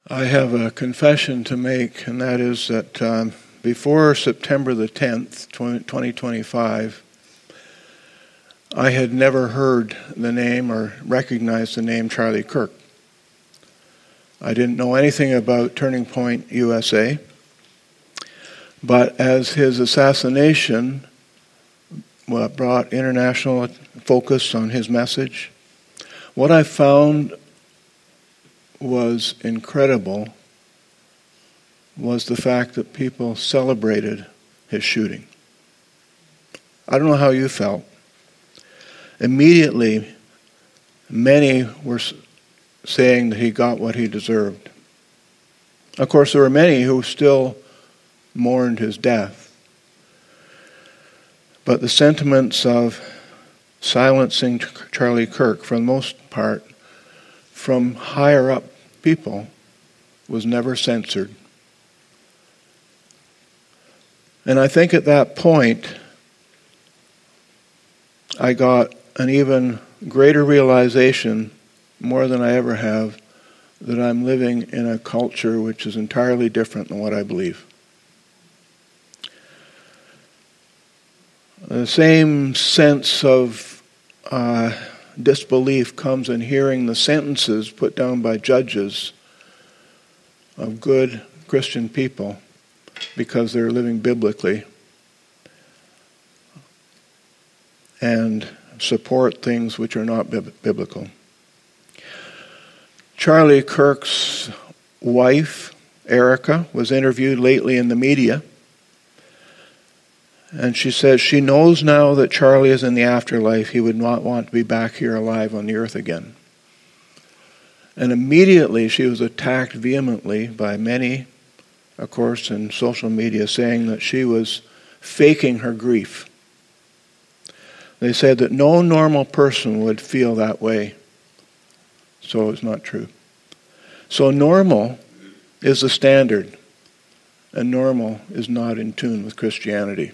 I have a confession to make, and that is that before September the 10th, 2025, I had never heard the name or recognized the name Charlie Kirk. I didn't know anything about Turning Point USA, but as his assassination brought international focus on his message, what I found was incredible was the fact that people celebrated his shooting. I don't know how you felt. Immediately, many were saying that he got what he deserved. Of course, there were many who still mourned his death. But the sentiments of silencing Charlie Kirk, for the most part, from higher up people, was never censored. And I think at that point, I got an even greater realization, more than I ever have, that I'm living in a culture which is entirely different than what I believe. The same sense of disbelief comes in hearing the sentences put down by judges of good Christian people because they're living biblically and support things which are not biblical. Charlie Kirk's wife, Erica, was interviewed lately in the media, and she says she knows now that Charlie is in the afterlife. He would not want to be back here alive on the earth again. And immediately she was attacked vehemently by many, of course, in social media, saying that she was faking her grief. They said that no normal person would feel that way. So it's not true. So normal is the standard, and normal is not in tune with Christianity.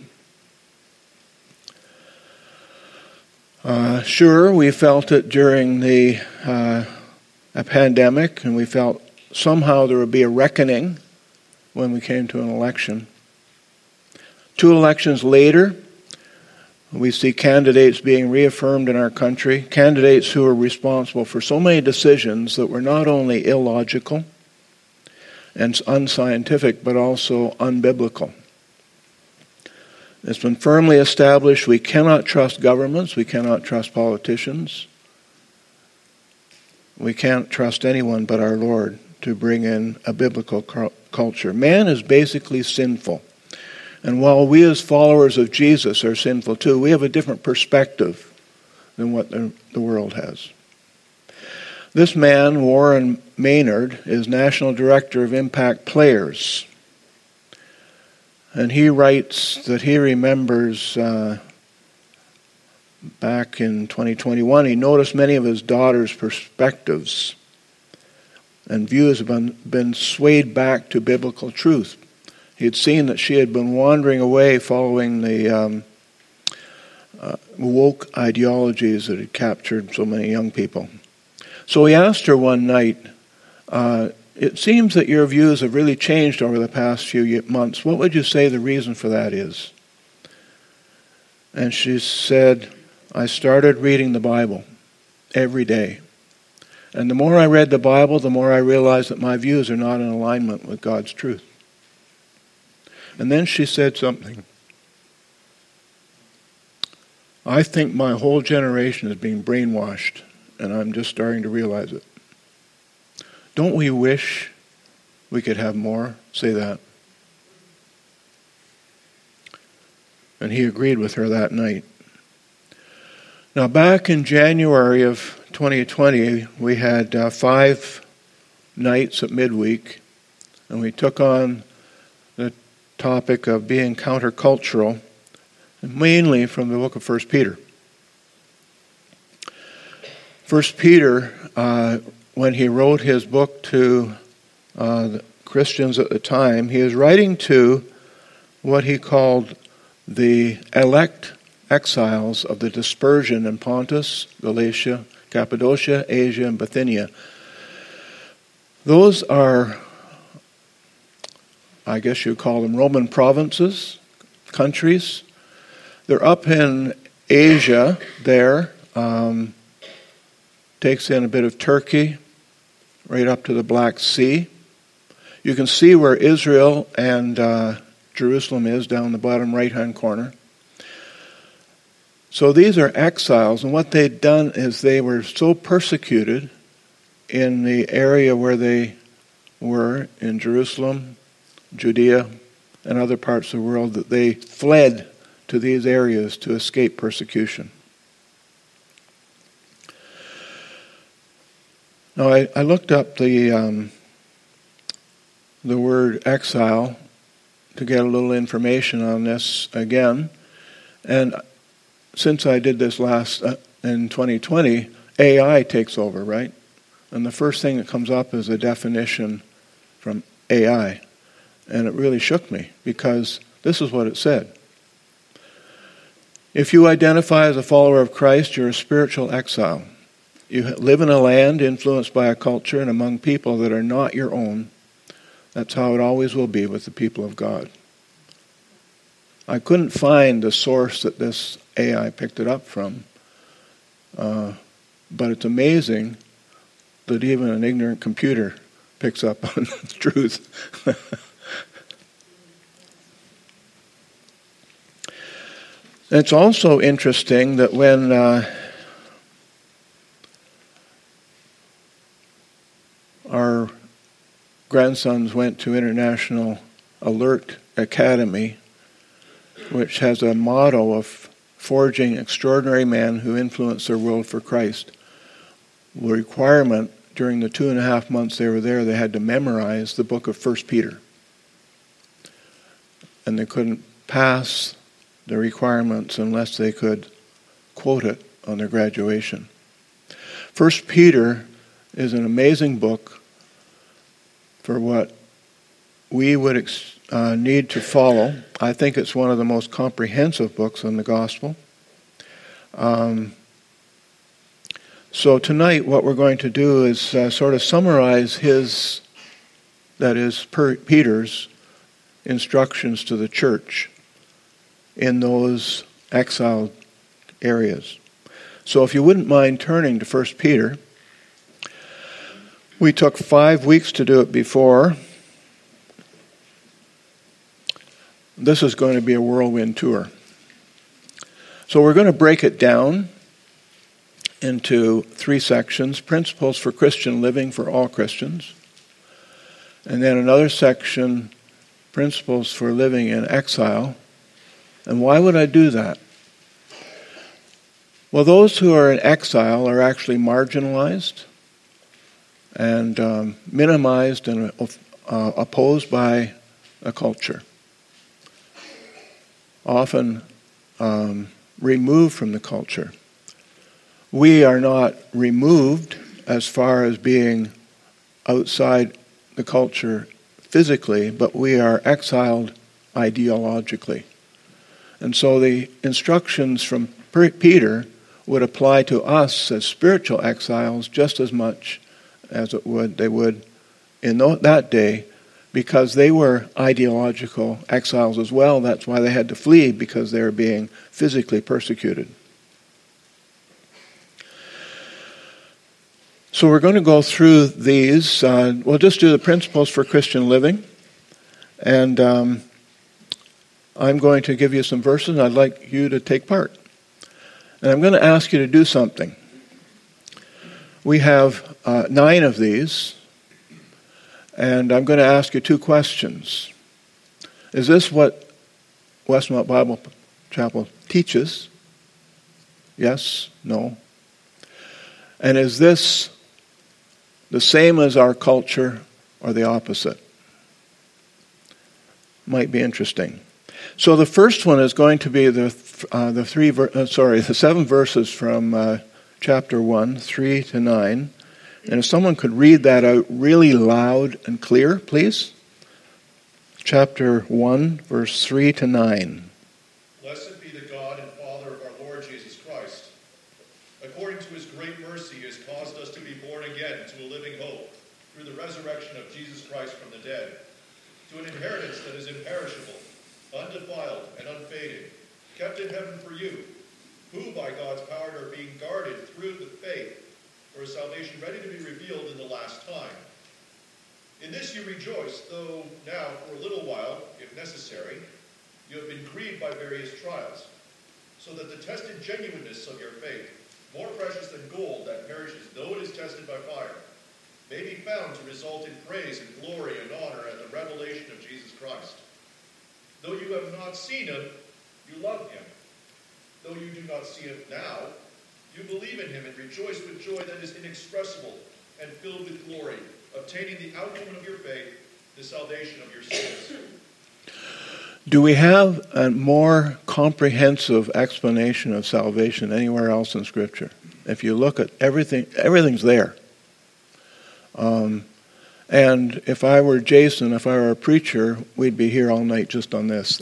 Sure, we felt it during a pandemic, and we felt somehow there would be a reckoning when we came to an election. 2 elections later, we see candidates being reaffirmed in our country, candidates who are responsible for so many decisions that were not only illogical and unscientific, but also unbiblical. It's been firmly established we cannot trust governments, we cannot trust politicians, we can't trust anyone but our Lord to bring in a biblical culture. Man is basically sinful. And while we as followers of Jesus are sinful too, we have a different perspective than what the world has. This man, Warren Maynard, is National Director of Impact Players. And he writes that he remembers back in 2021, he noticed many of his daughter's perspectives and views have been swayed back to biblical truth. He had seen that she had been wandering away following the woke ideologies that had captured so many young people. So he asked her one night, it seems that your views have really changed over the past few months. What would you say the reason for that is? And she said, I started reading the Bible every day. And the more I read the Bible, the more I realized that my views are not in alignment with God's truth. And then she said something. I think my whole generation is being brainwashed, and I'm just starting to realize it. Don't we wish we could have more? Say that. And he agreed with her that night. Now, back in January of 2020, we had 5 nights at midweek, and we took on the topic of being countercultural, mainly from the book of 1 Peter. 1 Peter, when he wrote his book to the Christians at the time, he was writing to what he called the elect exiles of the dispersion in Pontus, Galatia, Cappadocia, Asia, and Bithynia. Those are I guess you call them Roman provinces, countries. They're up in Asia there. Takes in a bit of Turkey, right up to the Black Sea. You can see where Israel and Jerusalem is down the bottom right-hand corner. So these are exiles, and what they'd done is they were so persecuted in the area where they were, in Jerusalem, Judea, and other parts of the world, that they fled to these areas to escape persecution. Now, I looked up the word exile to get a little information on this again, and since I did this last in 2020, AI takes over, right? And the first thing that comes up is a definition from AI. And it really shook me, because this is what it said. If you identify as a follower of Christ, you're a spiritual exile. You live in a land influenced by a culture and among people that are not your own. That's how it always will be with the people of God. I couldn't find the source that this AI picked it up from, but it's amazing that even an ignorant computer picks up on the truth. It's also interesting that when our grandsons went to International Alert Academy, which has a motto of forging extraordinary men who influence their world for Christ. The requirement during the 2.5 months they were there, they had to memorize the book of 1 Peter. And they couldn't pass the requirements unless they could quote it on their graduation. 1 Peter is an amazing book for what we would need to follow. I think it's one of the most comprehensive books on the gospel. So tonight what we're going to do is sort of summarize Peter's instructions to the church in those exiled areas. So if you wouldn't mind turning to 1 Peter. We took 5 weeks to do it before. This is going to be a whirlwind tour. So we're going to break it down into 3 sections: principles for Christian living for all Christians. And then another section, principles for living in exile. And why would I do that? Well, those who are in exile are actually marginalized and minimized and opposed by a culture. Often removed from the culture. We are not removed as far as being outside the culture physically, but we are exiled ideologically. And so the instructions from Peter would apply to us as spiritual exiles just as much as they would in that day, because they were ideological exiles as well. That's why they had to flee, because they were being physically persecuted. So we're going to go through these. We'll just do the principles for Christian living. And I'm going to give you some verses, and I'd like you to take part. And I'm going to ask you to do something. We have 9 of these, and I'm going to ask you 2 questions. Is this what Westmont Bible Chapel teaches? Yes? No? And is this the same as our culture or the opposite? Might be interesting. So the first one is going to be the 7 verses from chapter 1, 3 to 9. And if someone could read that out really loud and clear, please. Chapter 1, verse 3 to 9. Blessed be the God and Father of our Lord Jesus Christ. According to his great mercy, he has caused us to be born again to a living hope through the resurrection of Jesus Christ from the dead, to an inheritance that is imperishable, undefiled, and unfading, kept in heaven for you, who by God's power are being guarded through the faith for a salvation ready to be revealed in the last time. In this you rejoice, though now for a little while, if necessary, you have been grieved by various trials, so that the tested genuineness of your faith, more precious than gold that perishes though it is tested by fire, may be found to result in praise and glory and honor at the revelation of Jesus Christ. Though you have not seen him, you love him. Though you do not see him now, you believe in him and rejoice with joy that is inexpressible and filled with glory, obtaining the outcome of your faith, the salvation of your souls. Do we have a more comprehensive explanation of salvation anywhere else in Scripture? If you look at everything, everything's there. And if I were Jason, if I were a preacher, we'd be here all night just on this.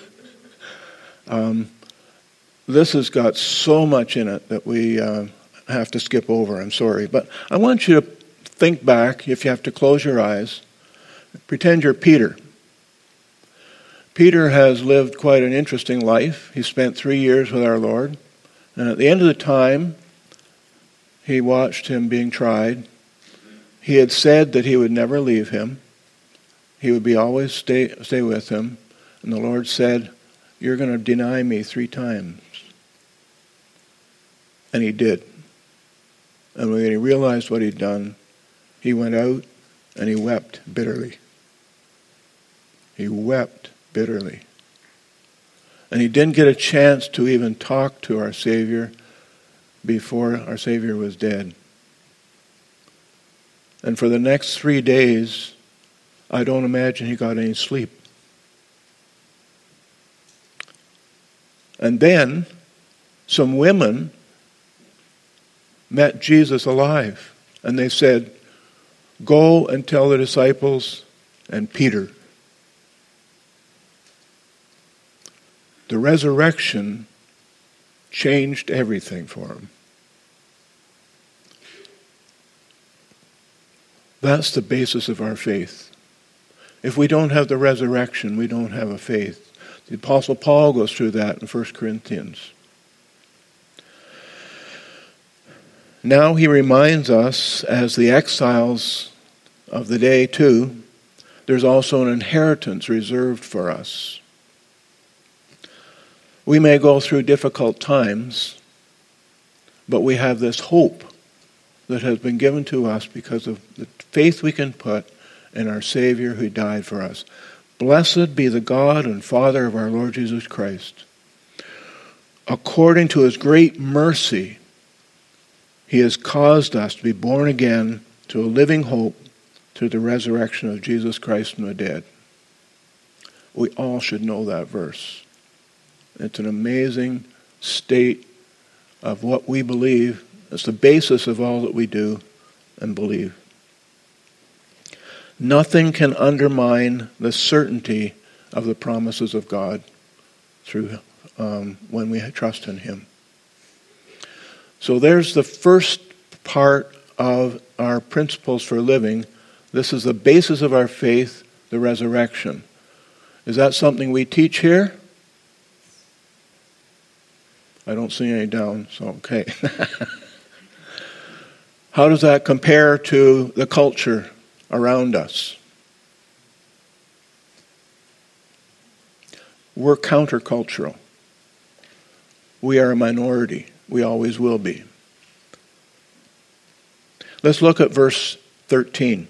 This has got so much in it that we have to skip over. I'm sorry. But I want you to think back, if you have to close your eyes. Pretend you're Peter. Peter has lived quite an interesting life. He spent 3 years with our Lord. And at the end of the time, he watched him being tried. He had said that he would never leave him. He would be always stay with him. And the Lord said, "You're going to deny me 3 times." And he did. And when he realized what he'd done, he went out and he wept bitterly. He wept bitterly. And he didn't get a chance to even talk to our Savior before our Savior was dead. And for the next 3 days, I don't imagine he got any sleep. And then some women met Jesus alive. And they said, "Go and tell the disciples and Peter." The resurrection changed everything for him. That's the basis of our faith. If we don't have the resurrection, we don't have a faith. The Apostle Paul goes through that in 1 Corinthians. Now he reminds us, as the exiles of the day too, there's also an inheritance reserved for us. We may go through difficult times, but we have this hope that has been given to us because of the faith we can put in our Savior who died for us. Blessed be the God and Father of our Lord Jesus Christ. According to his great mercy, he has caused us to be born again to a living hope through the resurrection of Jesus Christ from the dead. We all should know that verse. It's an amazing state of what we believe. It's the basis of all that we do and believe. Nothing can undermine the certainty of the promises of God through when we trust in him. So there's the first part of our principles for living. This is the basis of our faith, the resurrection. Is that something we teach here? I don't see any down, so okay. How does that compare to the culture around us? We're countercultural. We are a minority. We always will be. Let's look at verse 13.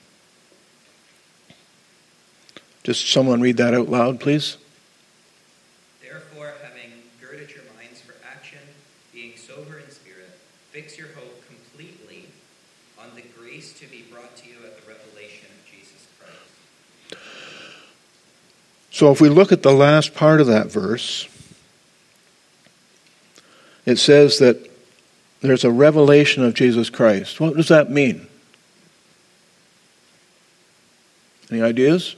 Just someone read that out loud, please. Therefore, having girded your minds for action, being sober in spirit, fix your hope completely on the grace to be brought to you at the revelation of Jesus Christ. So if we look at the last part of that verse, it says that there's a revelation of Jesus Christ. What does that mean? Any ideas?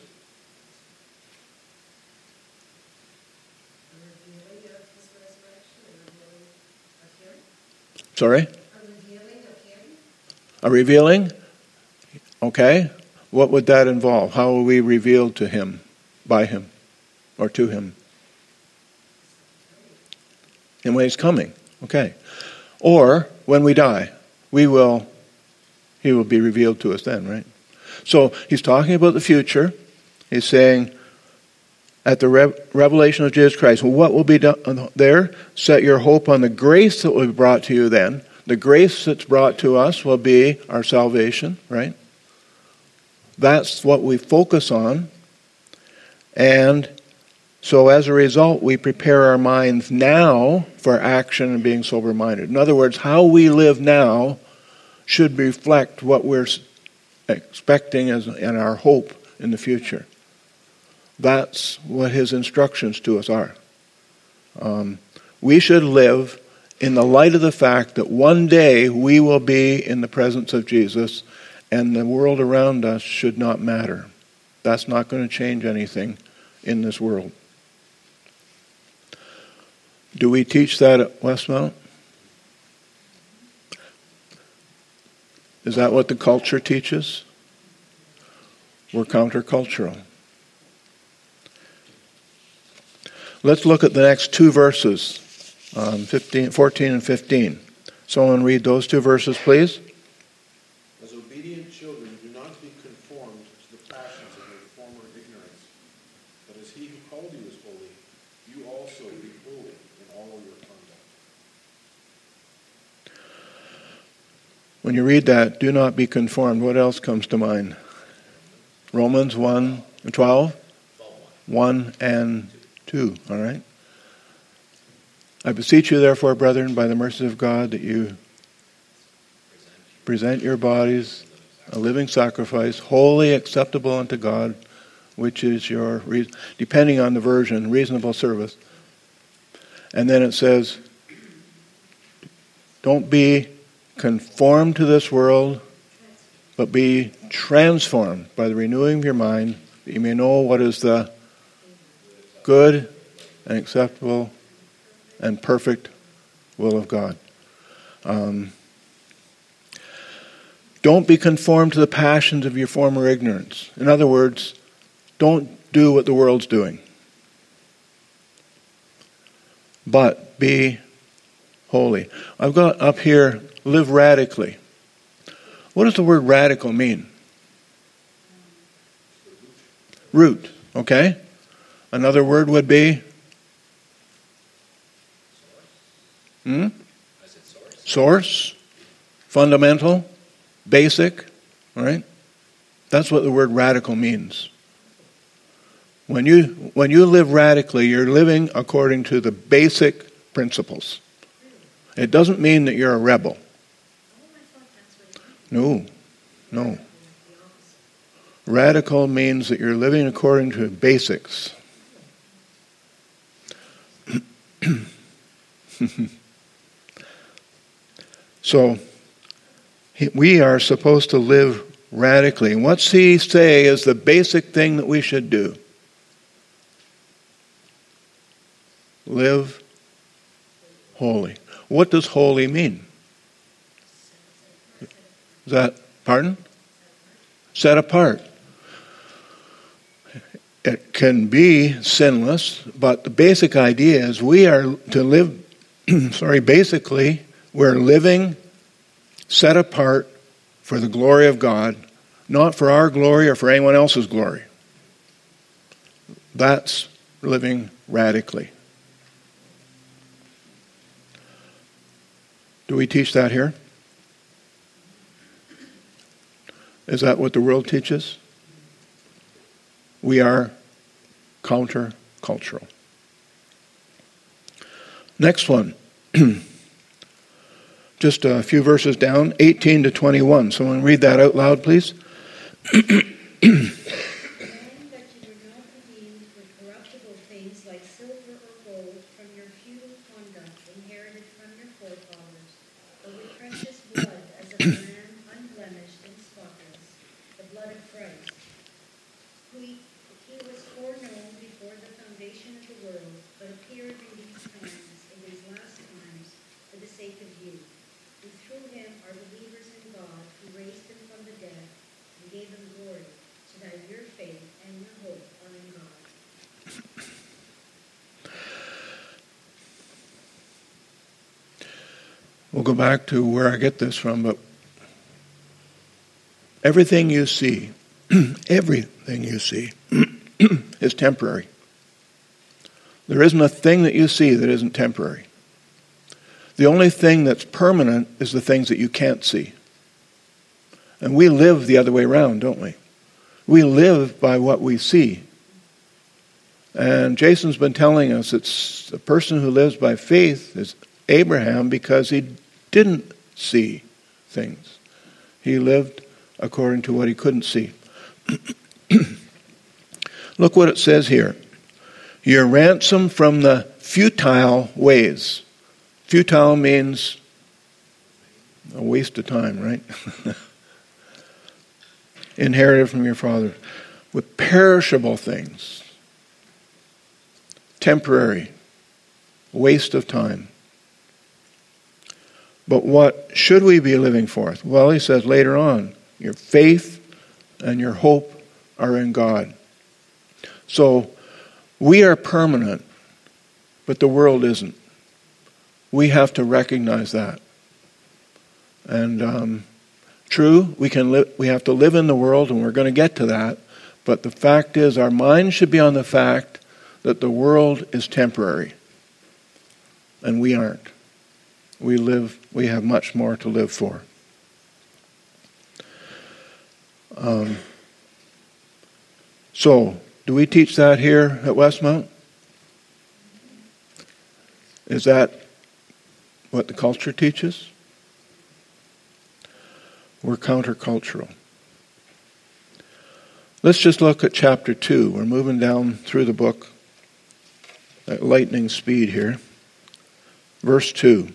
Sorry? A revealing of him. A revealing? Okay. What would that involve? How will we reveal to him, by him, or to him? And when he's coming, okay. Or when we die, he will be revealed to us then, right? So he's talking about the future. He's saying, at the revelation of Jesus Christ, well, what will be done there? Set your hope on the grace that will be brought to you then. The grace that's brought to us will be our salvation, right? That's what we focus on. And so as a result, we prepare our minds now for action and being sober-minded. In other words, how we live now should reflect what we're expecting and our hope in the future. That's what his instructions to us are. We should live in the light of the fact that one day we will be in the presence of Jesus, and the world around us should not matter. That's not going to change anything in this world. Do we teach that at Westmount? Is that what the culture teaches? We're countercultural. Let's look at the next two verses, 14 and 15. Someone read those two verses, please. As obedient children, do not be conformed to the passions of your former ignorance, but as he who called you is holy, you also be holy in all your conduct. When you read that, do not be conformed, what else comes to mind? Romans 1:12? 1 and 2, all right? I beseech you, therefore, brethren, by the mercies of God, that you present your bodies a living sacrifice, wholly acceptable unto God, which is your, depending on the version, reasonable service. And then it says, don't be conformed to this world, but be transformed by the renewing of your mind, that you may know what is the good and acceptable and perfect will of God. Don't be conformed to the passions of your former ignorance. In other words, don't do what the world's doing. But be holy. I've got up here, live radically. What does the word radical mean? Root, okay? Another word would be? Source. Fundamental. Basic. All right? That's what the word radical means. When you live radically, you're living according to the basic principles. It doesn't mean that you're a rebel. No. Radical means that you're living according to basics. So, we are supposed to live radically. And what's he say is the basic thing that we should do? Live holy. What does holy mean? Is that, pardon? Set apart. It can be sinless, but the basic idea is we are to live, basically, we're living set apart for the glory of God, not for our glory or for anyone else's glory. That's living radically. Do we teach that here? Is that what the world teaches? We are counter-cultural. Next one. Just a few verses down, 18 to 21. Someone read that out loud, please. And that you were not redeemed with corruptible things like silver or gold from your futile conduct inherited from your forefathers, but with precious blood as of a lamb unblemished and spotless, the blood of Christ. He was foreknown before the foundation of the world, but appeared in these times, in these last times, for the sake of you, who through him are believers in God, who raised him from the dead and gave him glory, your hope are in God. We'll go back to where I get this from, but everything you see, everything you see is temporary. There isn't a thing that you see that isn't temporary. The only thing that's permanent is the things that you can't see. And we live the other way around, don't we? We live by what we see. And Jason's been telling us it's the person who lives by faith is Abraham because he didn't see things. He lived according to what he couldn't see. Look what it says here. You're ransomed from the futile ways. Futile means a waste of time, right? Inherited from your father. With perishable things. Temporary. Waste of time. But what should we be living for? Well, he says later on, your faith and your hope are in God. So, we are permanent, but the world isn't. We have to recognize that. And true, we have to live in the world, and we're going to get to that. But the fact is, our mind should be on the fact that the world is temporary, and we aren't. We have much more to live for. So, do we teach that here at Westmount? Is that what the culture teaches? We're countercultural. Let's just look at chapter 2. We're moving down through the book at lightning speed here. Verse 2.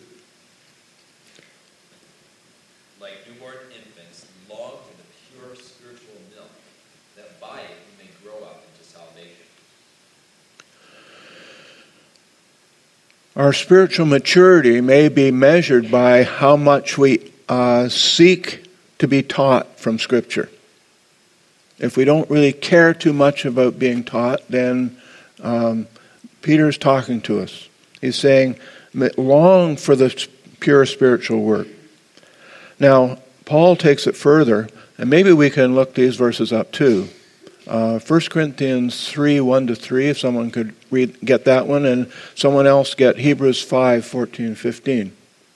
Our spiritual maturity may be measured by how much we seek to be taught from Scripture. If we don't really care too much about being taught, then Peter's talking to us. He's saying, long for the pure spiritual work. Now, Paul takes it further, and maybe we can look these verses up too. 1 Corinthians 3, 1-3, if someone could get that one, and someone else get Hebrews 5, 14, 15.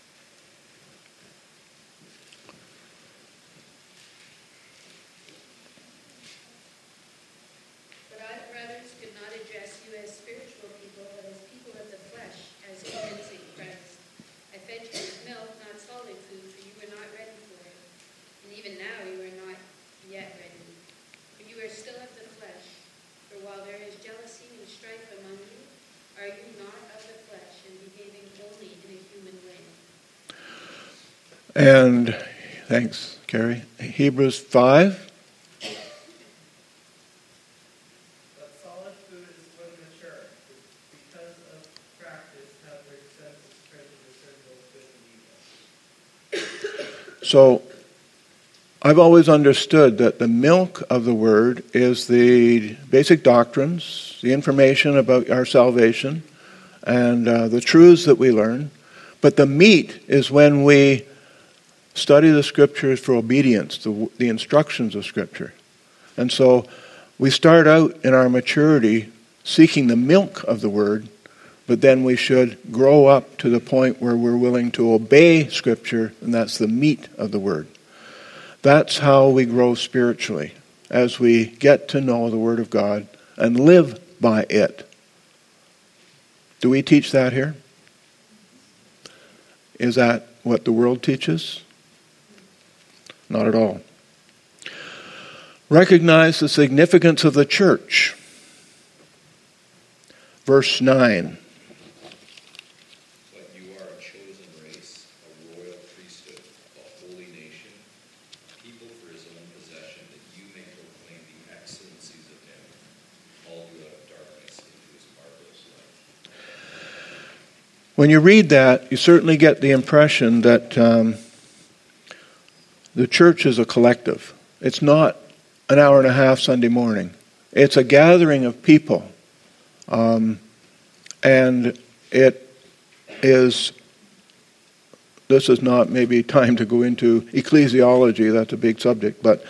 But I, brothers, could not address you as spiritual people, but as people of the flesh, as infants in Christ. I fed you with milk, not solid food, for you were not ready for it. And even now you are not yet ready. For you are still of the flesh. For while there is jealousy and strife among you, are you not of the flesh and behaving only in a human way? And, thanks, Carrie. Hebrews 5. But solid food is for the mature, because of practice have their senses trained to discern both good and evil. So, I've always understood that the milk of the Word is the basic doctrines, the information about our salvation, and the truths that we learn. But the meat is when we study the Scriptures for obedience, the instructions of Scripture. And so we start out in our maturity seeking the milk of the Word, but then we should grow up to the point where we're willing to obey Scripture, and that's the meat of the Word. That's how we grow spiritually, as we get to know the Word of God and live by it. Do we teach that here? Is that what the world teaches? Not at all. Recognize the significance of the church. Verse 9. But you are a chosen race, a royal priesthood, a holy nation, people for his own possession, that you may proclaim the excellencies of him, called you out of darkness into his marvelous light. When you read that, you certainly get the impression that the church is a collective. It's not an hour and a half Sunday morning. It's a gathering of people. And it is, this is not maybe time to go into ecclesiology, that's a big subject, but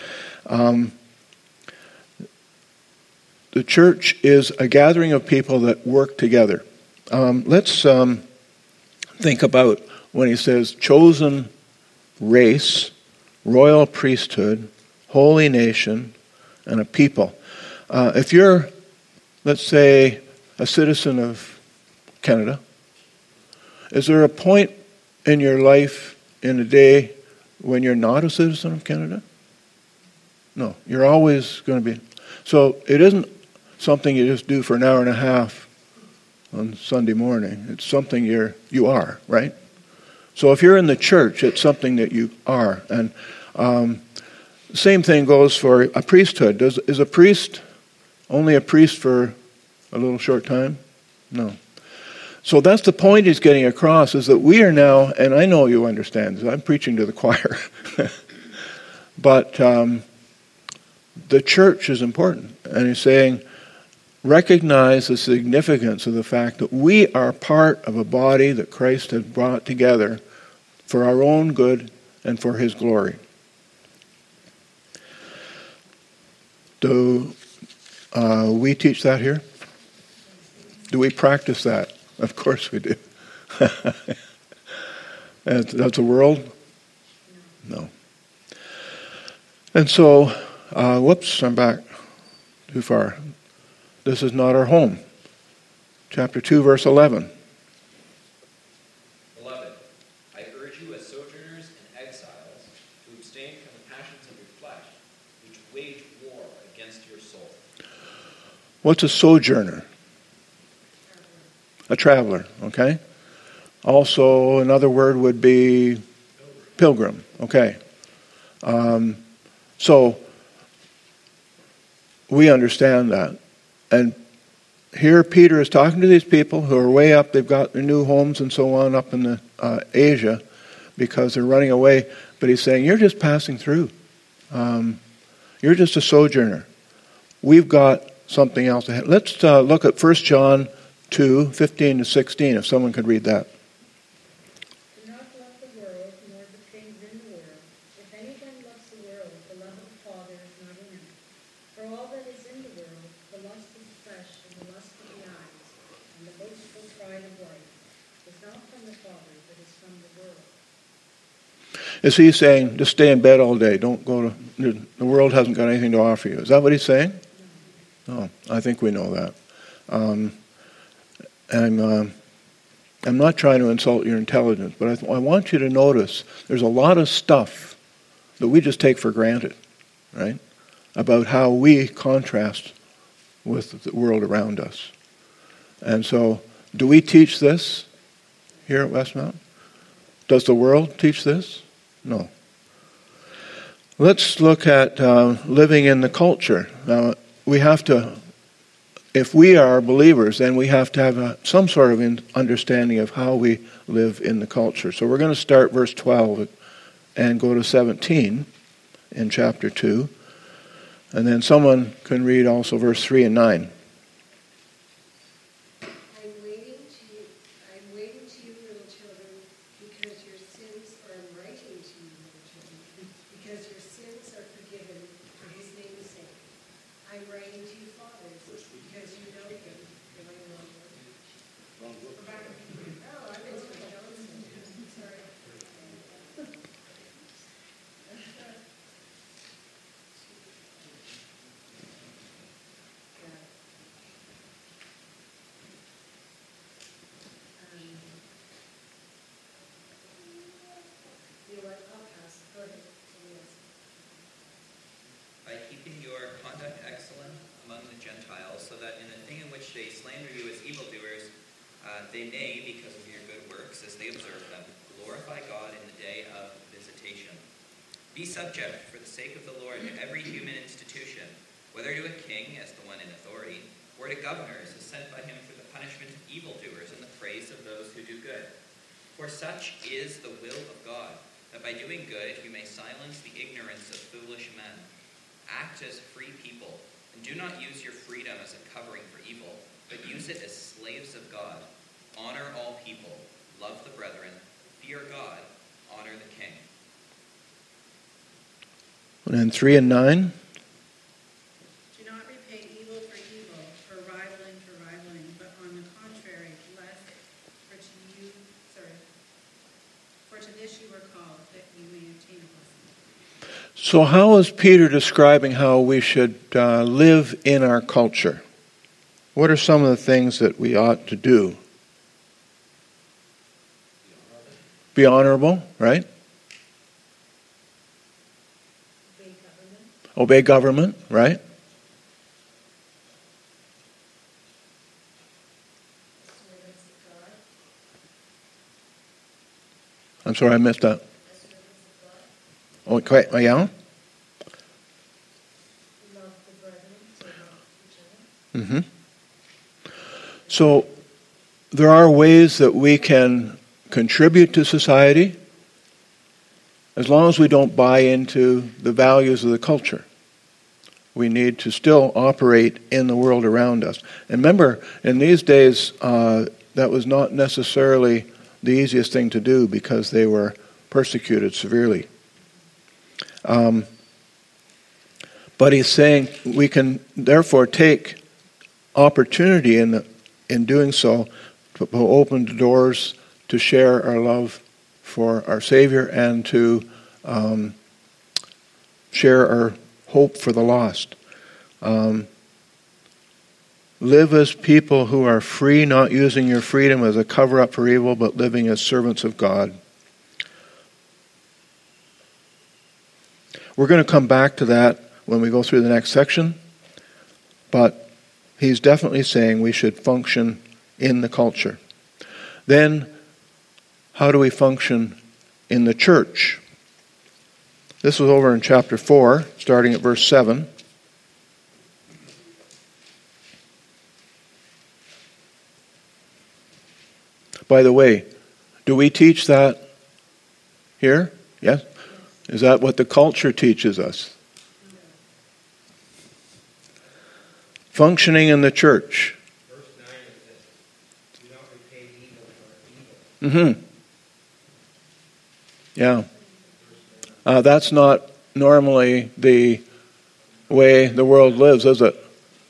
the church is a gathering of people that work together. Let's think about when he says chosen race, royal priesthood, holy nation, and a people. If you're, let's say, a citizen of Canada, is there a point in your life in a day when you're not a citizen of Canada? No, you're always going to be. So it isn't something you just do for an hour and a half on Sunday morning. It's something you are, right? So if you're in the church, it's something that you are. And the same thing goes for a priesthood. Is a priest only a priest for a little short time? No. So that's the point he's getting across, is that we are now, and I know you understand this, I'm preaching to the choir, but the church is important. And he's saying, recognize the significance of the fact that we are part of a body that Christ has brought together for our own good and for his glory. Do we teach that here? Do we practice that? Of course we do. That's the world? No. And so, whoops, I'm back too far. This is not our home. Chapter 2, verse 11. Beloved, I urge you as sojourners and exiles to abstain from the passions of your flesh, which wage war against your soul. What's a sojourner? A traveler, okay? Also, another word would be pilgrim, okay? So, we understand that. And here Peter is talking to these people who are way up. They've got their new homes and so on up in the Asia because they're running away. But he's saying, you're just passing through. You're just a sojourner. We've got something else ahead. Let's look at 1 John 2, 15 to 16, if someone could read that. Do not love the world, nor the things in the world. If anyone loves the world, the love of the Father is not in him. For all that is in the world, the lust of the flesh, and the lust of the eyes, and the boastful pride of life, is not from the Father, but is from the world. Is he saying, just stay in bed all day, don't go to, the world hasn't got anything to offer you? Is that what he's saying? No, I think we know that. I'm not trying to insult your intelligence, but I want you to notice there's a lot of stuff that we just take for granted, right? About how we contrast with the world around us. And so, do we teach this here at Westmount? Does the world teach this? No. Let's look at living in the culture. Now, we have to, if we are believers, then we have to have some sort of understanding of how we live in the culture. So we're going to start verse 12 and go to 17 in chapter 2. And then someone can read also verse 3 and 9. I'm waiting to you, little children, because your sins are writing to you, little children, because your sins are forgiven for his name's sake. I'm writing to you, fathers, because you know him. Am I wrong? Oh, I'm in Johnson. Sorry. You know what? I'll pass. Go ahead. Somebody else. By keeping your conduct excellent among the Gentiles, so that in the thing in which they slander you as evildoers, they may, because of your good works, as they observe them, glorify God in the day of visitation. Be subject, for the sake of the Lord, to every human institution, whether to a king as the one in authority, or to governors as sent by him for the punishment of evildoers and the praise of those who do good. For such is the will of God, that by doing good you may silence the ignorance of foolish men. Act as free people, And do not use your freedom as a covering for evil, but use it as slaves of God. Honor all people, love the brethren, fear God, honor the king. And then 3 and 9. Do not repay evil for evil, or rivaling for rivaling, but on the contrary, bless, for to this you were called, that you may obtain a blessing. So how is Peter describing how we should live in our culture? What are some of the things that we ought to do? Be honorable, right? Obey government, right? I'm sorry, I missed that. Oh, okay, yeah? Mm-hmm. So there are ways that we can contribute to society as long as we don't buy into the values of the culture. We need to still operate in the world around us. And remember, in these days, that was not necessarily the easiest thing to do because they were persecuted severely. But he's saying we can therefore take opportunity in doing so to open the doors to share our love for our Savior and to share our hope for the lost. Live as people who are free, not using your freedom as a cover-up for evil, but living as servants of God. We're going to come back to that when we go through the next section, but he's definitely saying we should function in the culture. Then, how do we function in the church? This was over in chapter 4, starting at verse 7. By the way, do we teach that here? Yes? Is that what the culture teaches us? Functioning in the church. Verse 9 says, do not repay evil for evil. Mm-hmm. Yeah. That's not normally the way the world lives, is it?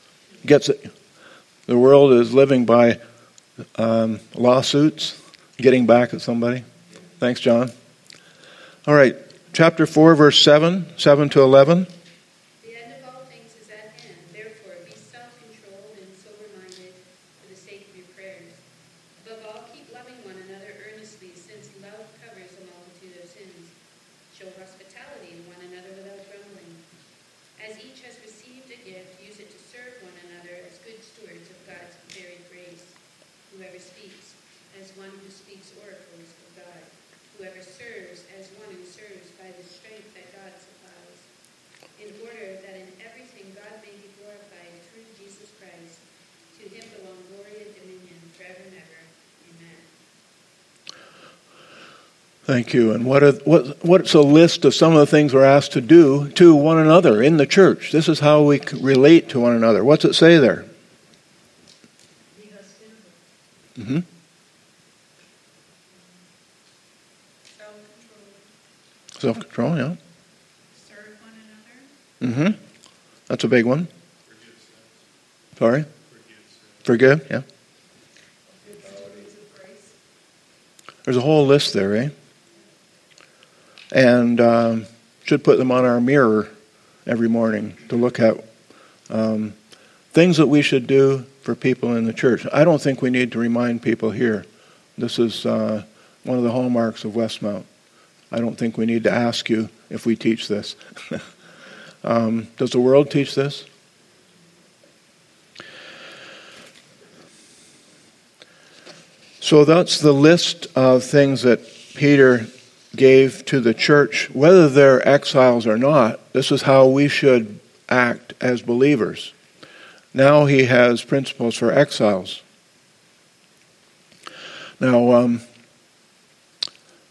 The world is living by lawsuits, getting back at somebody. Thanks, John. All right, chapter 4, verse 7 to 11. The end of all things is at hand. Therefore, be self-controlled and sober-minded for the sake of your prayers. Above all, keep loving one another earnestly, since love covers a multitude of sins. Show hospitality to one another without grumbling. As each has received a gift, use it to serve one another as good stewards of God's varied grace. Whoever speaks, as one who speaks oracles of God. Whoever serves, as one who serves by the strength that God supplies, in order that in everything God may be glorified through Jesus Christ. To him belong glory and dominion forever and ever. Amen. Thank you. And what's a list of some of the things we're asked to do to one another in the church? This is how we relate to one another. What's it say there? Be hospitable. Mm-hmm. Self-control, yeah. Serve one another. Mm-hmm. That's a big one. Sorry? Forgive, yeah. There's a whole list there, eh? And should put them on our mirror every morning to look at things that we should do for people in the church. I don't think we need to remind people here. This is one of the hallmarks of Westmount. I don't think we need to ask you if we teach this. Does the world teach this? So that's the list of things that Peter gave to the church. Whether they're exiles or not, this is how we should act as believers. Now he has principles for exiles. Now,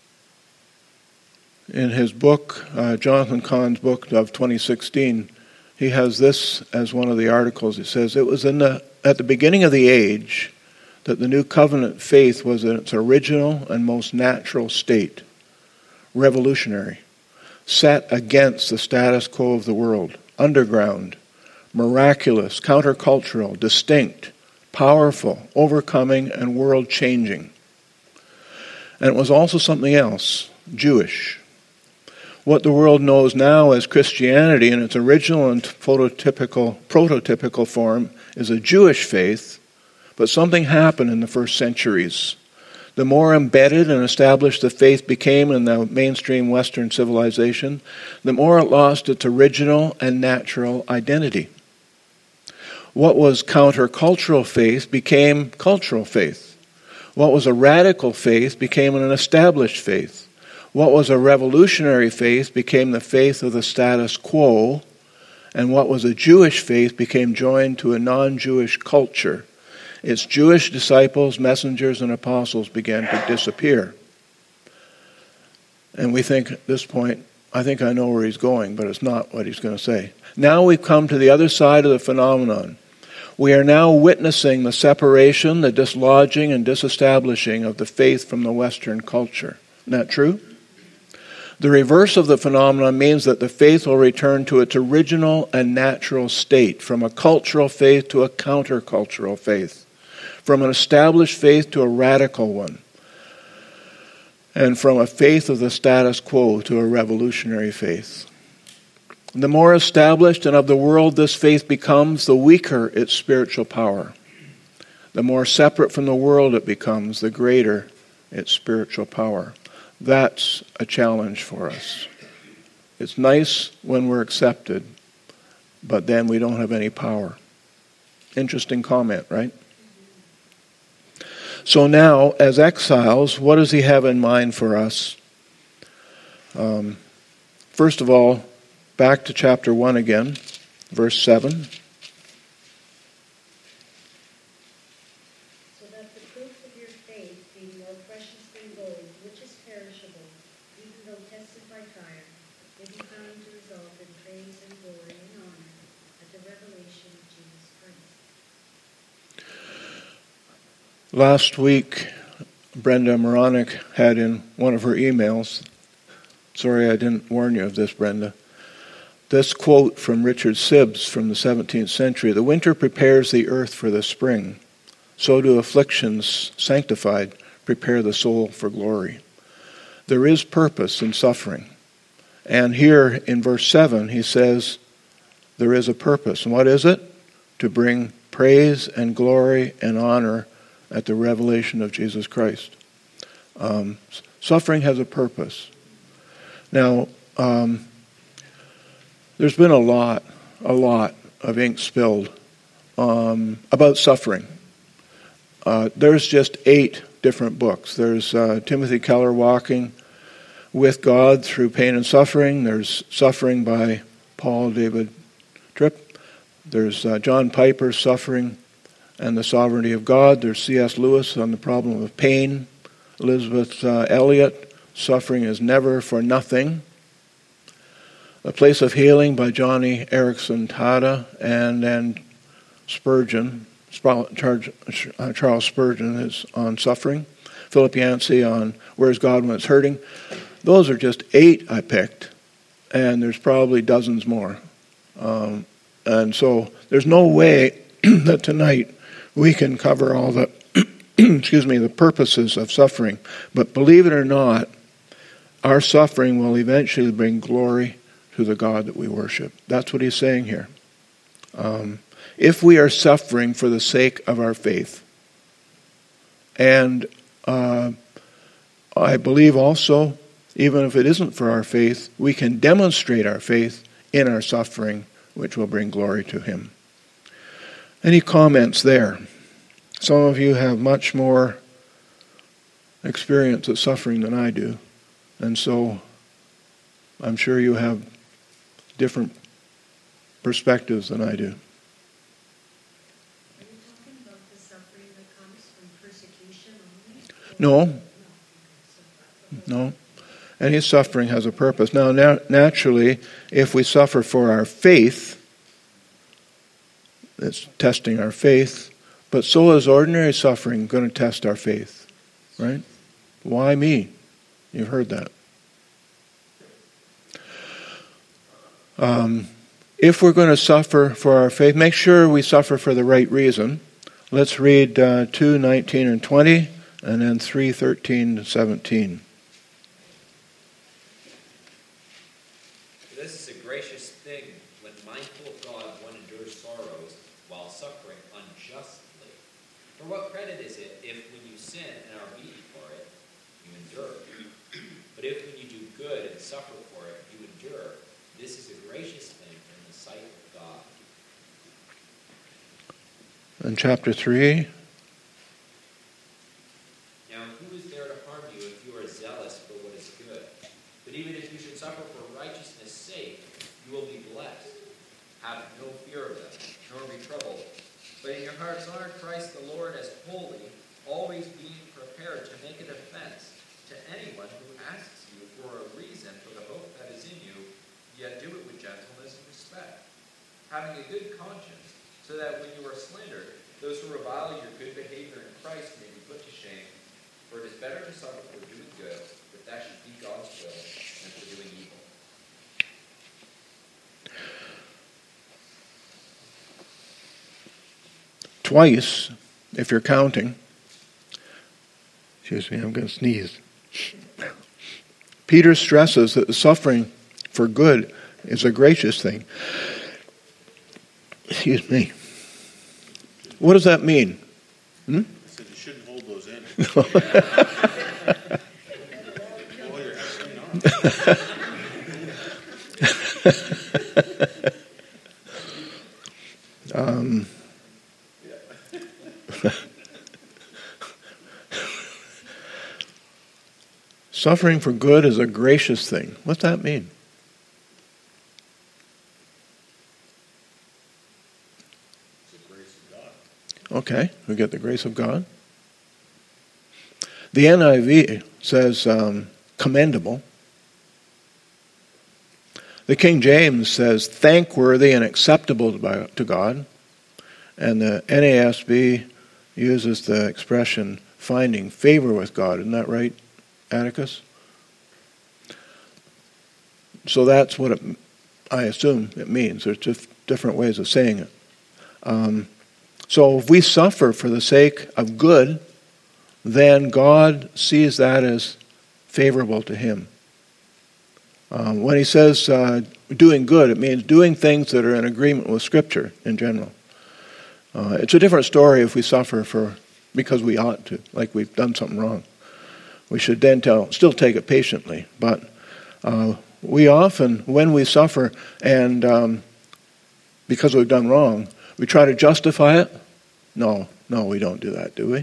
in his book, Jonathan Cahn's book of 2016, he has this as one of the articles. He says, it was at the beginning of the age that the new covenant faith was in its original and most natural state, revolutionary, set against the status quo of the world, underground, miraculous, countercultural, distinct, powerful, overcoming, and world-changing. And it was also something else, Jewish. What the world knows now as Christianity in its original and prototypical form is a Jewish faith, but something happened in the first centuries. The more embedded and established the faith became in the mainstream Western civilization, the more it lost its original and natural identity. What was countercultural faith became cultural faith. What was a radical faith became an established faith. What was a revolutionary faith became the faith of the status quo, and what was a Jewish faith became joined to a non-Jewish culture. Its Jewish disciples, messengers, and apostles began to disappear. And we think at this point, I think I know where he's going, but it's not what he's going to say. Now we've come to the other side of the phenomenon. We are now witnessing the separation, the dislodging, and disestablishing of the faith from the Western culture. Isn't that true? The reverse of the phenomenon means that the faith will return to its original and natural state, from a cultural faith to a countercultural faith, from an established faith to a radical one, and from a faith of the status quo to a revolutionary faith. The more established and of the world this faith becomes, the weaker its spiritual power. The more separate from the world it becomes, the greater its spiritual power. That's a challenge for us. It's nice when we're accepted, but then we don't have any power. Interesting comment, right? So now, as exiles, what does he have in mind for us? First of all, back to chapter 1 again, verse 7. So that the proof of your faith, being more precious than gold, which is perishable, even though tested by fire, may be found to result in praise and glory and honor at the revelation of Jesus Christ. Last week, Brenda Moronic had in one of her emails, sorry I didn't warn you of this, Brenda, this quote from Richard Sibbes from the 17th century: "The winter prepares the earth for the spring, so do afflictions sanctified prepare the soul for glory." There is purpose in suffering. And here in verse 7 he says there is a purpose. And what is it? To bring praise and glory and honor at the revelation of Jesus Christ. Suffering has a purpose. Now, there's been a lot of ink spilled about suffering. There's just 8 different books. There's Timothy Keller, Walking with God Through Pain and Suffering. There's Suffering by Paul David Tripp. There's John Piper's Suffering and the Sovereignty of God. There's C.S. Lewis on the problem of pain. Elizabeth Elliot, Suffering is Never for Nothing. A Place of Healing by Johnny Erickson Tada, and then Spurgeon, Charles Spurgeon is on suffering. Philip Yancey on Where's God When It's Hurting. Those are just 8 I picked, and there's probably dozens more. And so there's no way that tonight we can cover all the the purposes of suffering. But believe it or not, our suffering will eventually bring glory to the God that we worship. That's what he's saying here. If we are suffering for the sake of our faith, and I believe also, even if it isn't for our faith, we can demonstrate our faith in our suffering, which will bring glory to him. Any comments there? Some of you have much more experience of suffering than I do, and so I'm sure you have different perspectives than I do. Are you talking about the suffering that comes from persecution only? No. Any suffering has a purpose. Now, naturally, if we suffer for our faith, It's testing our faith. But so is ordinary suffering going to test our faith. Right? Why me? You've heard that. If we're going to suffer for our faith, make sure we suffer for the right reason. Let's read 2:19 and 20, and then 3:13 to 17. This is a gracious thing when mindful of God one endures sorrows while suffering unjustly. For what credit is it if when you sin and are beaten for it, you endure? But if when you do good and suffer for it, you endure, this is a gracious thing in the sight of God. In chapter 3, Now who is there to harm you if you are zealous for what is good? But even if you should suffer for righteousness' sake, you will be blessed. Have no fear of them, nor be troubled. But in your hearts honor Christ the Lord as holy, always being prepared to make a defense to anyone who asks you for a reason for the hope that is in you, yet do it with gentleness and respect, having a good conscience, so that when you are slandered, those who revile your good behavior in Christ may be put to shame. For it is better to suffer for doing good, if that should be God's will, than for doing evil. twice, if you're counting, excuse me, I'm going to sneeze. Peter stresses that the suffering for good is a gracious thing. Excuse me. What does that mean? I said you shouldn't hold those in. Well, you're actually not. Suffering for good is a gracious thing. What's that mean? It's the grace of God. Okay, we get the grace of God. The NIV says commendable. The King James says thankworthy and acceptable to God. And the NASB uses the expression finding favor with God. Isn't that right, Atticus? So that's what I assume it means. There's just different ways of saying it. So if we suffer for the sake of good, then God sees that as favorable to Him. When He says doing good, it means doing things that are in agreement with Scripture in general. It's a different story if we suffer because we ought to, like we've done something wrong. We should then still take it patiently. But we often, when we suffer and because we've done wrong, we try to justify it. No, we don't do that, do we?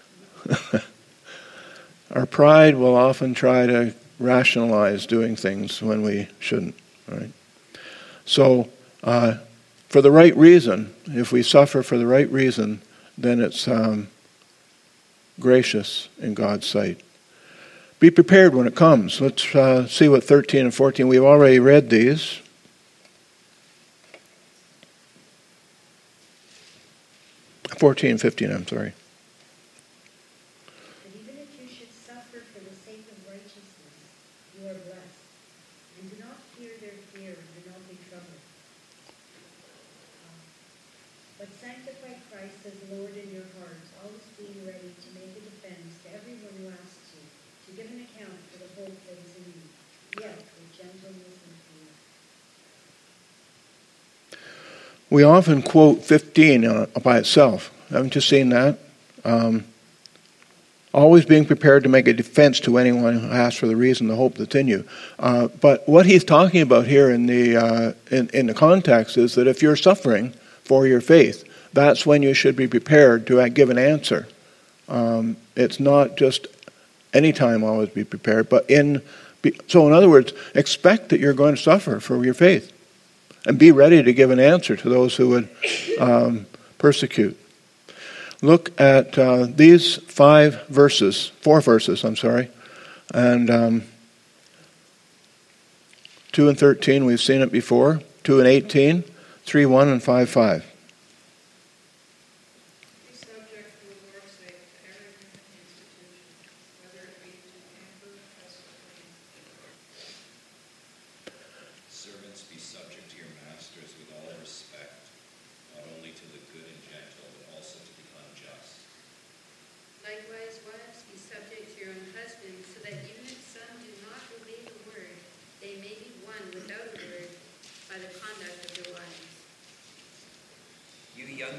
Our pride will often try to rationalize doing things when we shouldn't. Right? So, for the right reason, if we suffer for the right reason, then it's gracious in God's sight. Be prepared when it comes. Let's see what 13 and 14. We've already read these. 14 and 15, I'm sorry. But even if you should suffer for the sake of righteousness, you are blessed. And do not fear their fear, and do not be troubled. But sanctify Christ as Lord in your hearts, always being ready to make a defense to everyone who asks you, to give an account for the hope that is in you, yet with gentleness and fear. We often quote 15 by itself. Haven't you seen that? Always being prepared to make a defense to anyone who asks for the reason, the hope that's in you. But what he's talking about here in the context is that if you're suffering for your faith, that's when you should be prepared to give an answer. It's not just any time always be prepared, but so in other words, expect that you're going to suffer for your faith. And be ready to give an answer to those who would persecute. Look at these 4 verses, and 2 and 13, we've seen it before. 2 and 18, 3:1 and 5:5.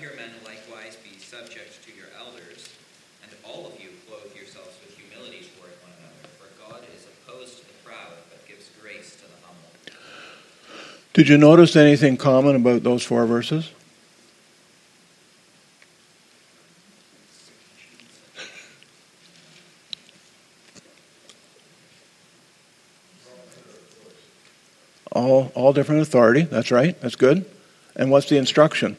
younger men likewise be subject to your elders, and all of you clothe yourselves with humility toward one another, for God is opposed to the proud, but gives grace to the humble. Did you notice anything common about those 4 verses? All different authority. That's right. That's good. And what's the instruction?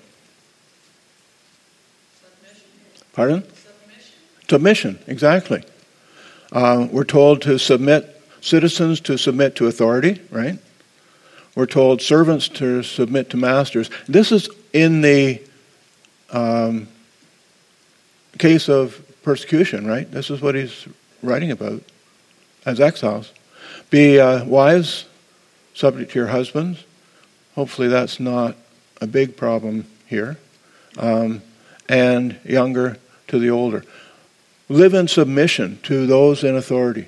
Pardon? Submission. Exactly. We're told to citizens to submit to authority, right? We're told servants to submit to masters. This is in the case of persecution, right? This is what he's writing about as exiles. Be wives, subject to your husbands. Hopefully that's not a big problem here. And younger to the older. Live in submission to those in authority.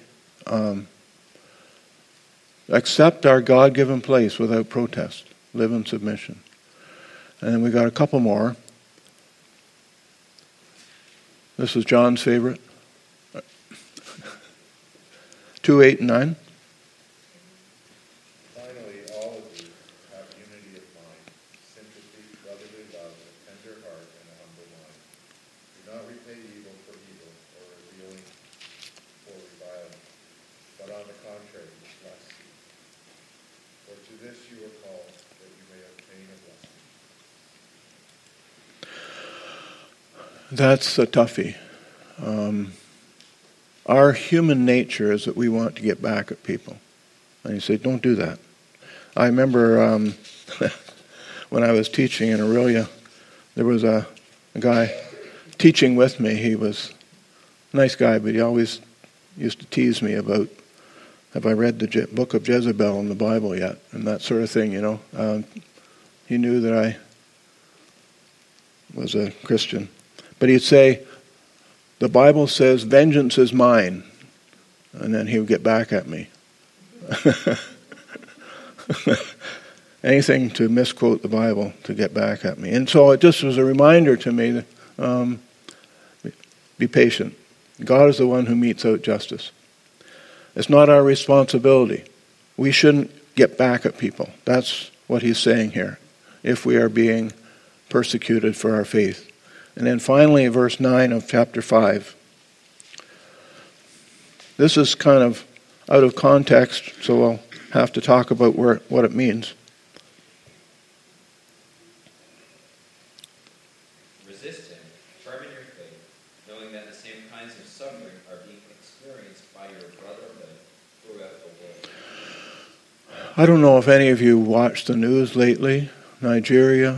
Accept our God-given place without protest. Live in submission. And then we got a couple more. This is John's favorite. 2, 8, and 9. Finally, all of you have unity of mind, sympathy, brotherly love, a tender heart, and a humble mind. Do not repay evil for evil or revealing for reviling, but on the contrary, bless. For to this you are called, that you may obtain a blessing. That's a toughie. Our human nature is that we want to get back at people. And you say, don't do that. I remember when I was teaching in Aurelia, there was a guy teaching with me. He was a nice guy, but he always used to tease me about, have I read the book of Jezebel in the Bible yet? And that sort of thing, you know. He knew that I was a Christian. But he'd say, the Bible says, vengeance is mine. And then he would get back at me. Anything to misquote the Bible to get back at me. And so it just was a reminder to me that be patient. God is the one who metes out justice. It's not our responsibility. We shouldn't get back at people. That's what he's saying here, if we are being persecuted for our faith. And then finally, verse 9 of chapter 5. This is kind of out of context, so we'll have to talk about what it means. Resist him, firm in your faith, knowing that the same kinds of suffering are being experienced by your brotherhood throughout the world. I don't know if any of you watched the news lately. Nigeria,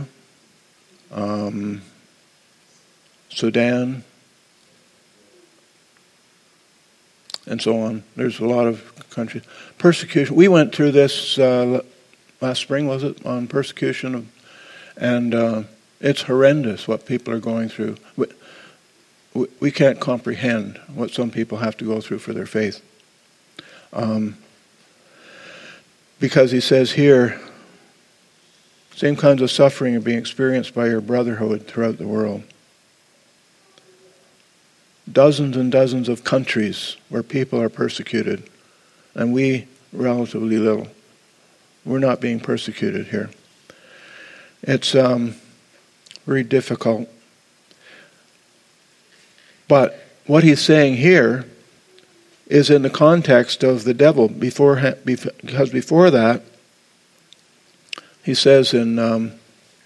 Sudan, and so on. There's a lot of countries. Persecution. We went through this last spring, was it, on persecution? And it's horrendous what people are going through. We can't comprehend what some people have to go through for their faith. Because he says here, same kinds of suffering are being experienced by your brotherhood throughout the world. Dozens and dozens of countries where people are persecuted, and we relatively little. We're not being persecuted here. It's very difficult. But what he's saying here is in the context of the devil. Because before that, he says in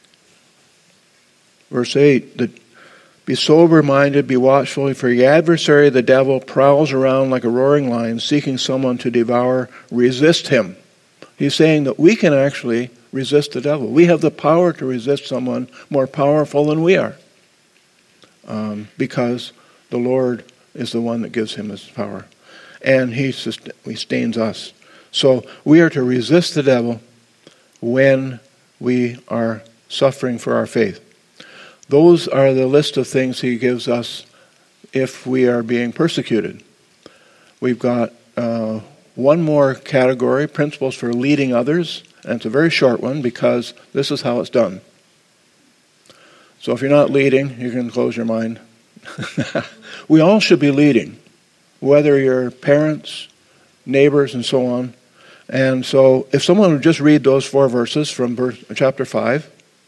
verse 8 that be sober-minded, be watchful, for your adversary, the devil, prowls around like a roaring lion, seeking someone to devour. Resist him. He's saying that we can actually resist the devil. We have the power to resist someone more powerful than we are. Because the Lord is the one that gives him his power. And he sustains us. So we are to resist the devil when we are suffering for our faith. Those are the list of things he gives us if we are being persecuted. We've got one more category, principles for leading others, and it's a very short one because this is how it's done. So if you're not leading, you can close your mind. We all should be leading, whether you're parents, neighbors, and so on. And so if someone would just read those 4 verses from chapter 5.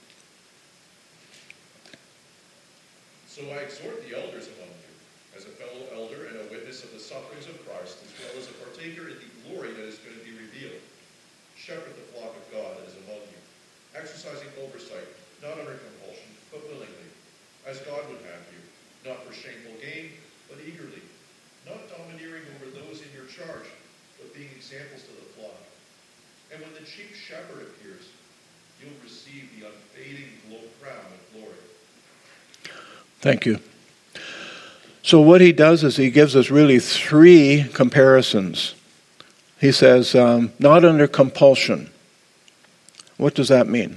So I exhort the elders among you, as a fellow elder and a witness of the sufferings of Christ, as well as a partaker in the glory that is going to be revealed. Shepherd the flock of God that is among you, exercising oversight, not under compulsion, but willingly, as God would have you, not for shameful gain, but eagerly, not domineering over those in your charge, but being examples to the flock. And when the chief shepherd appears, you'll receive the unfading crown of glory. Thank you. So what he does is he gives us really 3 comparisons. He says, not under compulsion. What does that mean?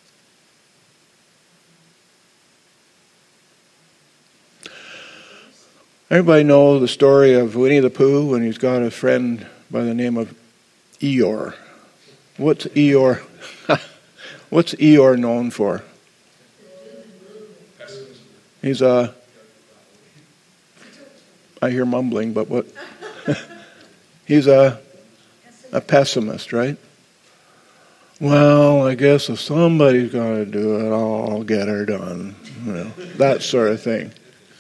Everybody know the story of Winnie the Pooh when he's got a friend by the name of Eeyore. What's Eeyore? What's Eeyore known for? He's I hear mumbling, but what? He's a pessimist, right? Well, I guess if somebody's got to do it, I'll get her done. You know, that sort of thing.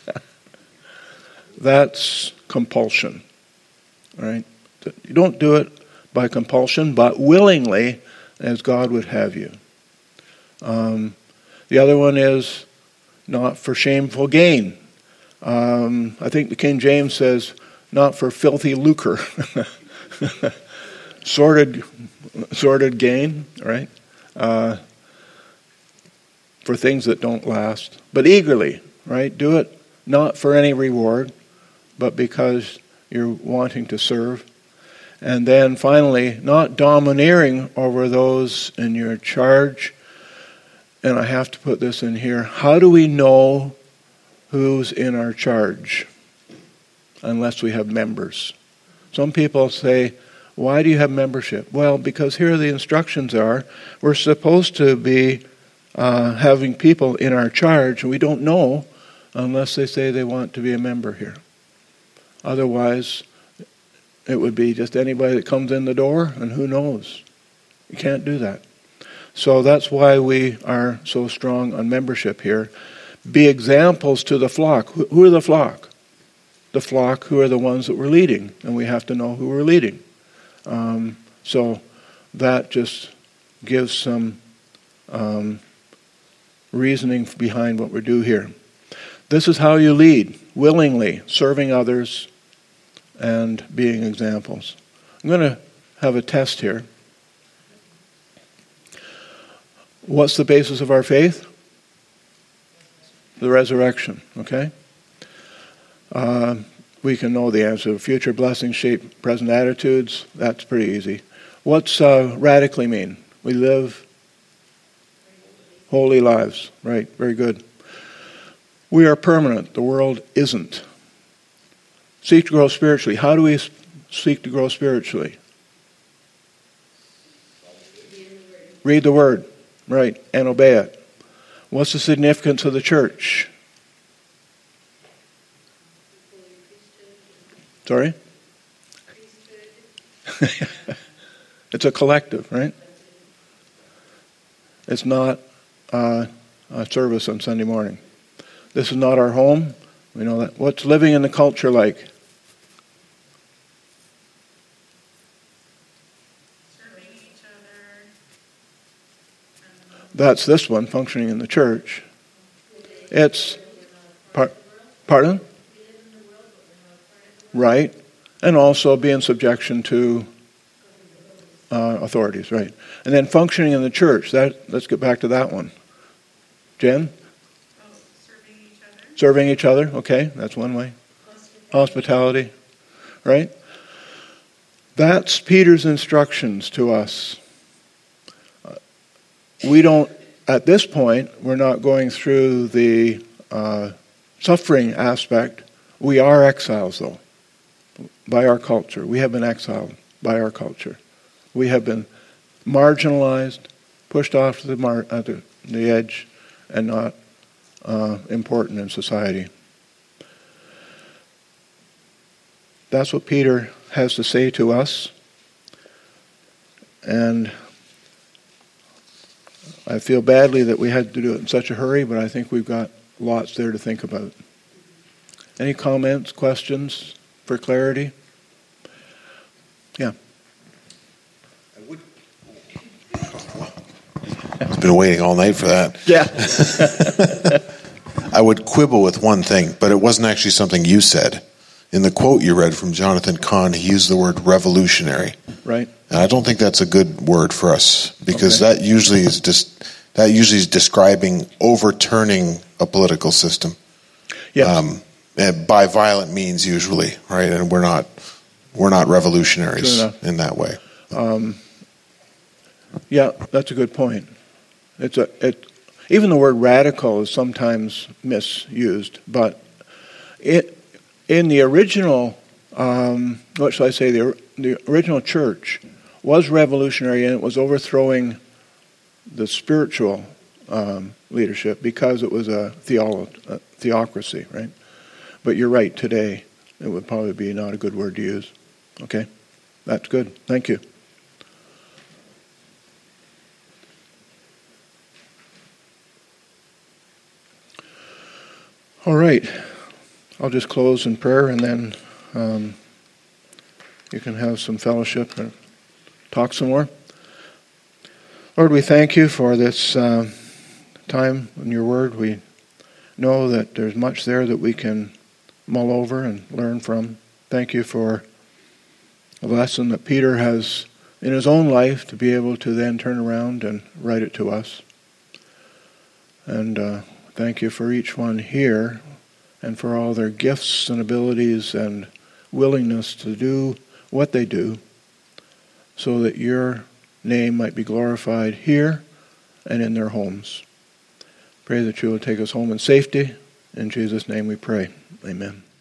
That's compulsion, right? You don't do it by compulsion, but willingly, as God would have you. The other one is not for shameful gain. I think the King James says, not for filthy lucre. Sordid gain, right? For things that don't last. But eagerly, right? Do it not for any reward, but because you're wanting to serve. And then finally, not domineering over those in your charge. And I have to put this in here. How do we know who's in our charge? Unless we have members. Some people say, why do you have membership? Well, because here the instructions are. We're supposed to be having people in our charge, and we don't know unless they say they want to be a member here. Otherwise, it would be just anybody that comes in the door, and who knows? You can't do that. So that's why we are so strong on membership here. Be examples to the flock. Who are the flock? The flock who are the ones that we're leading, and we have to know who we're leading. So that just gives some reasoning behind what we do here. This is how you lead, willingly, serving others and being examples. I'm going to have a test here. What's the basis of our faith? The resurrection, okay? We can know the answer. Future blessings shape present attitudes. That's pretty easy. What's radically mean? We live holy lives. Right, very good. We are permanent. The world isn't. Seek to grow spiritually. How do we seek to grow spiritually? Read the Word. Right, and obey it. What's the significance of the church? Sorry? It's a collective, right? It's not a service on Sunday morning. This is not our home. We know that. What's living in the culture like? Serving each other. That's this one, functioning in the church. It's, pardon? Right. And also be in subjection to authorities, right. And then functioning in the church. Let's get back to that one. Jen? Serving each other. Serving each other, okay, that's one way. Hospitality, right? That's Peter's instructions to us. We don't, at this point, we're not going through the suffering aspect. We are exiles, though, by our culture. We have been exiled by our culture. We have been marginalized, pushed off to the edge, and not important in society. That's what Peter has to say to us. And I feel badly that we had to do it in such a hurry, but I think we've got lots there to think about. Any comments, questions for clarity? Yeah. I've been waiting all night for that. Yeah. I would quibble with one thing, but it wasn't actually something you said. In the quote you read from Jonathan Cahn, he used the word revolutionary. Right. And I don't think that's a good word for us, because that usually is describing overturning a political system. Yes. By violent means usually, right? And we're not revolutionaries in that way. Yeah, that's a good point. Even the word radical is sometimes misused, but in the original, what shall I say, the original church was revolutionary, and it was overthrowing the spiritual leadership because it was a theocracy, right? But you're right, today it would probably be not a good word to use. Okay? That's good. Thank you. All right. I'll just close in prayer, and then you can have some fellowship and talk some more. Lord, we thank you for this time in your word. We know that there's much there that we can mull over and learn from. Thank you for a lesson that Peter has in his own life to be able to then turn around and write it to us. And thank you for each one here and for all their gifts and abilities and willingness to do what they do so that your name might be glorified here and in their homes. Pray that you will take us home in safety. In Jesus' name we pray. Amen.